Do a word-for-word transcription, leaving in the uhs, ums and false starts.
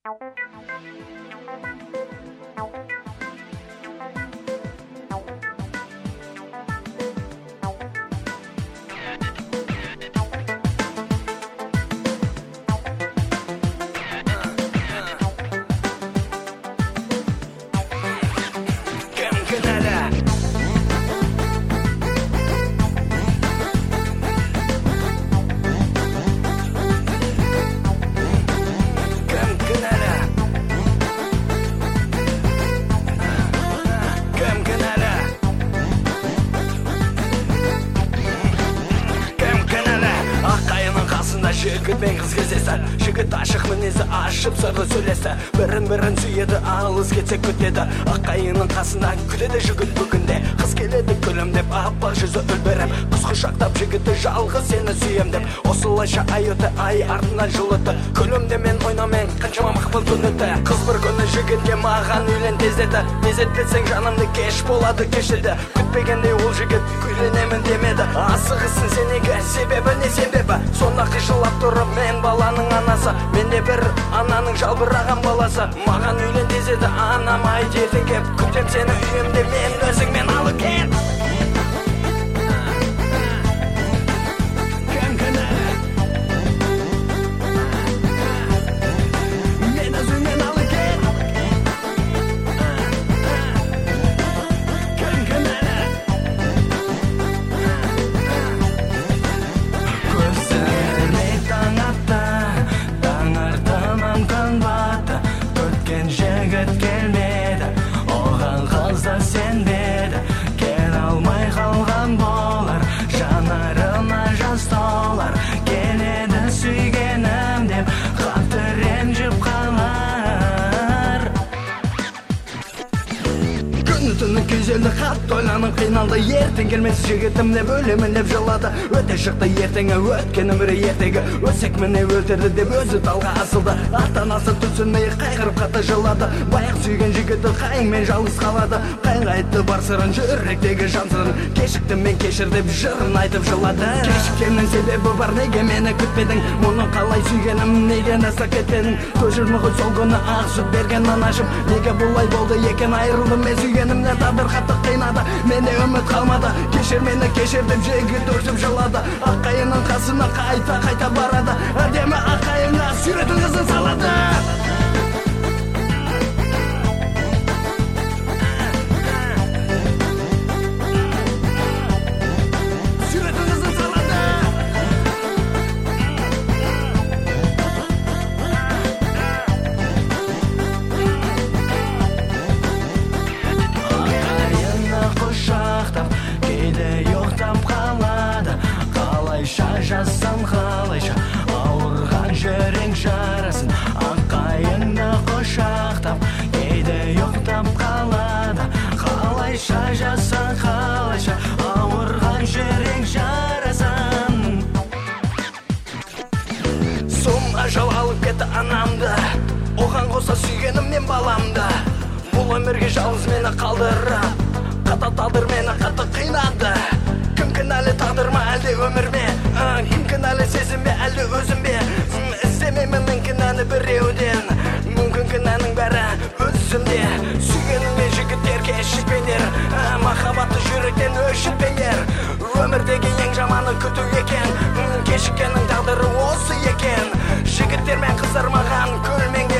Жігіт пен қыз кездесті, жігіт ашық мінезі ашып сырды сөйлесті. Бірін-бірін сүйеді, алыс кетсе күтеді. Аққайының қасынан күтеді жігіт бүгінде. Қыз келеді күлімдеп, аппақ жүзі үлбіріп, құс құшақтап жігіті жалғыз сені сүйем деп. Осылайша ай өті, ай артынан жыл өті. Күлімдемен ойнамен қаншама мақпыл күн өті. Қыз бір күні жігітке маған үйлен тездеді. Тездетпесең жанымды кеш болады кешеді. Күтпегенде ол жігіт үйленемін демеді. Асығысын сенеге себебі не себебі? Сонда қишылап тұрып мен баланың анасы. Менде бір ананың жалбыраған баласы. Маған үйлен дезеді анам айт ертең кеп. Күтем сені үйімде мен өзіңмен алып кет. Күзелді қат ойланып қиналды, ертең келмес жігітім деп өлемін деп жылады. Өте шықты ертеңі, өткен өмірі ертегі. Өсек міне өлтірді деп өзі талға асылды. Ата-анасы түсінмей қайғырып қатты жылады. Баяқ сүйген жігіті қайыңмен жалғыз қалады. Қайынға айтты бар сырын, жүректегі жан сырын. Кешіктім мен кешір деп жырын айтып жылады. Кешіккеннің себебі бар, неге мені күтпедің? Мұны қалай сүйгенім, неден аса кетпедің? Көз жүрмі сол күні ақ сүт берген анашым. Неге бұлай болды екен, айырылдым мен сүйгенімнен. Тағдыр қатты қинады, менде үміт қалмады. Кешір мені кешір деп жігіт өртіп жылады. Аққайының қасына қайта-қайта барады. Әдемі аққайыңа сүйретін қызын салады. Жазсам қалайша ауырған жүрек жарасын. Аққайыңды құшақтап кейде ұйықтап қалады. Қалайша жазсам қалайша ауырған жүрек жарасын. Сұм ажал алып кетті анамды, оған қоса сүйгенім мен баламды. Бұл өмірге жалғыз мені қалдырып, қата тағдыр мені қатты қинады. Кім кінәлі тағдыр ма әлде өмір ме? Кім кінәлі сезім бе әлде өзім бе? Іздемеймін мен кінәні біреуден, мүмкін кінәнің бәрі өзімде. Сүйгеніңмен жігіттер кешікпеңдер, махаббатты жүректен өшітпеңдер. Өмірдегі ең жаманы күту екен, кешіккеннің тағдыры осы екен. Жігіттер мен қыздар маған күлмеңдер.